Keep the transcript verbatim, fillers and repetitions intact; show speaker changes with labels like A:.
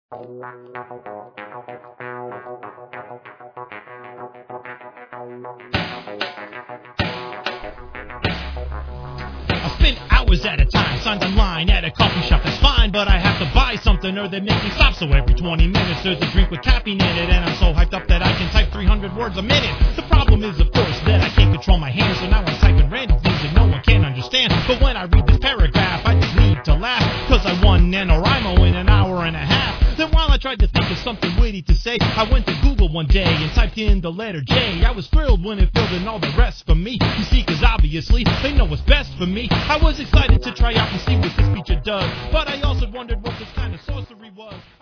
A: I spend hours at a time, signs online at a coffee shop, that's fine, but I have to buy something or they make me stop. So every twenty minutes there's a drink with caffeine in it, and I'm so hyped up that I can type three hundred words a minute. The problem is, of course, that I can't control my hands, so now I'm typing random things that no one can understand. But when I read this paragraph, I just need to laugh, cause I won NaNoWriMo in an hour and a half. Then while I tried to think of something witty to say, I went to Google one day and typed in the letter J. I was thrilled when it filled in all the rest for me. You see, cause obviously they know what's best for me. I was excited to try out and see what this feature does, but I also wondered what this kind of sorcery was.